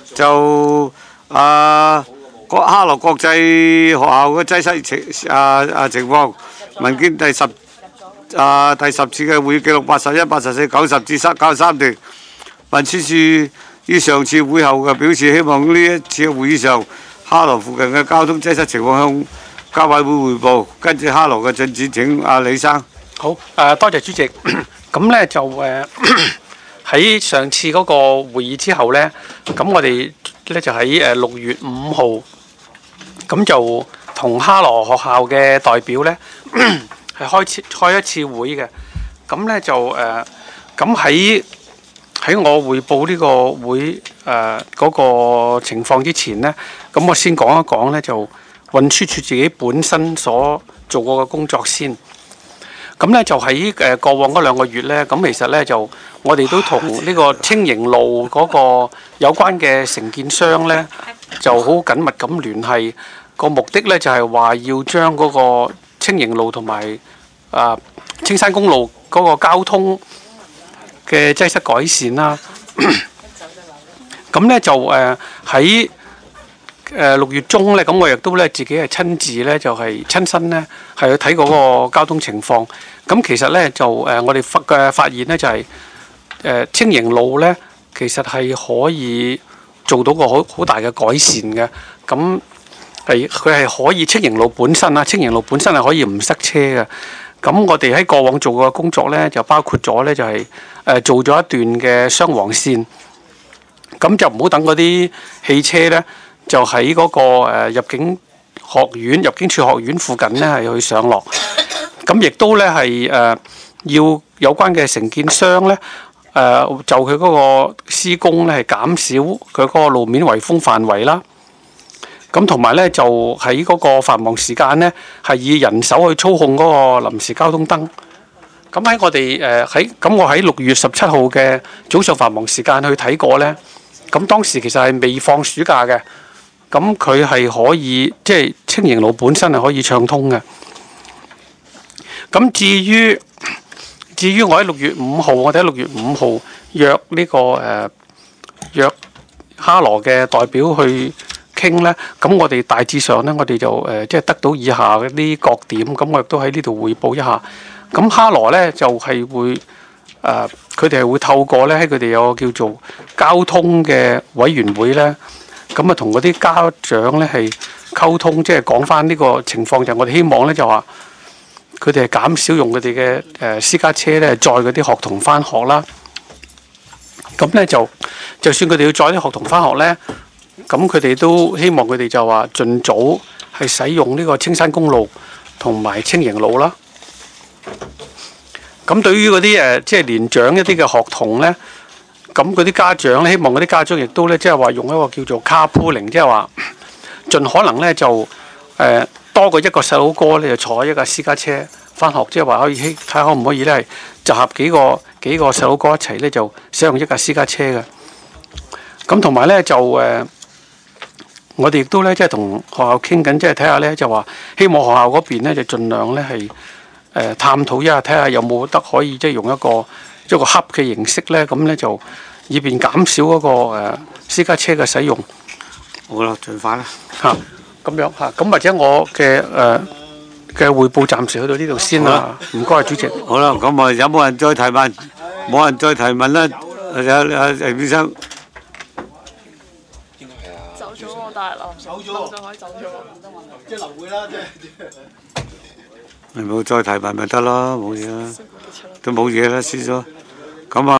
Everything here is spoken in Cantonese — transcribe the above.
就哈羅國際學校嘅擠塞情況，文件第十次嘅會議記錄81、84、90至93段。運輸署於上次會後嘅表示，希望呢一次嘅會議上，哈羅附近嘅交通擠塞情況向交委會匯報，跟住哈羅嘅進展。請李生。 好，多謝主席。咁呢就喺上次嗰個會議之後呢，咁我哋呢就喺6月5號，咁就同哈羅學校嘅代表呢係開一次會嘅。咁呢就咁喺我匯報呢個會嗰個情況之前呢，咁我先講一講呢，就運輸署自己本身所做過嘅工作先。咁呢就喺過往嗰2個月呢，咁其實呢就我哋都同呢個青盈路嗰個有關嘅承建商呢就好緊密咁聯繫，個目的呢就係話要將嗰個青盈路同埋青山公路嗰個交通嘅擠塞改善啦。咁呢就喺6月中呢，咁我亦都呢自己係親自呢，就係親身呢係去睇過嗰個交通情況。咁其實呢，就我哋發現呢，就係青盈路呢，其實係可以做到個好大嘅改善嘅。咁佢係可以青盈路本身係可以唔塞車嘅。咁我哋喺過往做過嘅工作呢，就包括咗呢，就係做咗一段嘅雙黃線。咁就唔好等嗰啲汽車呢，就喺嗰個入境處學院附近呢係去上落。咁亦都呢係要有關嘅承建商呢，就佢嗰個施工呢係減少佢嗰個路面圍封範圍啦。咁同埋呢，就喺嗰個繁忙時間呢，係以人手去操控嗰個臨時交通燈。咁喺我哋我喺6月17號嘅早上繁忙時間去睇過呢。咁當時其實係未放暑假嘅。咁佢係可以即係青盈路本身係可以暢通嘅。咁至於我喺6月5號，我哋喺6月5號約呢個約哈羅嘅代表去傾呢。咁我哋大致上呢，我哋就即係得到以下嗰啲各點。咁我亦都喺呢度彙報一下。咁哈羅呢，就係會佢哋係會透過呢，喺佢哋有個叫做交通嘅委員會呢。咁啊，同嗰啲家長呢係溝通，即係講翻呢個情況，就我哋希望呢，就話佢哋係減少用佢哋嘅私家車呢載嗰啲學童翻學啦。咁呢，就算佢哋要載啲學童翻學呢，咁佢哋都希望佢哋就話盡早係使用呢個青山公路同埋青盈路啦。咁對於嗰啲即係年長一啲嘅學童呢，咁嗰啲家長咧，希望嗰啲家長亦都咧，即係話用一個叫做 carpooling，即係話盡可能咧就多過一個細佬哥咧，就坐一架私家車翻學，即係話可以睇下可唔可以咧，集合幾個細佬哥一齊咧，就使用一架私家車嘅。咁同埋咧就我哋亦都咧即係同學校傾緊，即係睇下咧就話希望學校嗰邊咧就盡量咧係探討一下，睇下有冇得可以即係用一個 hub 嘅形式咧，咁咧就以便減少嗰個私家車嘅使用。 好啦，盡快啦。 咁樣咁或者我嘅彙報暫時去到呢度先啦。唔該，主席。 好啦，咁啊有冇人再提問？冇人再提問啦。鄭醫生。 走咗喎，但係林就可以走咗。即係流會啦，即係。 你冇再提問咪得咯，冇嘢啦，都冇嘢啦，輸咗。咁啊。